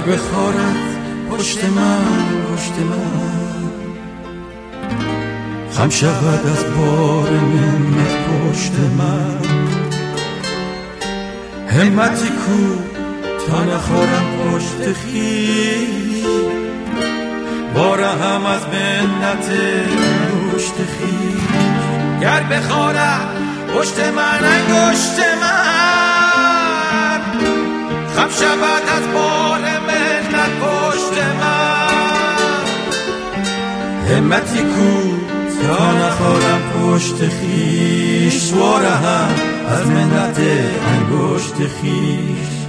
بخارد پشت من خم شود از بار منت پشت من. همتی کو تا نخورم پشت خیش، باره هم از منت پشت خیش. گر بخارد پشت من انگشت من، خم شود از بار منت پشت من. همتی کو تا نخورم پشت خیش، باره هم از منت انگشت خیش.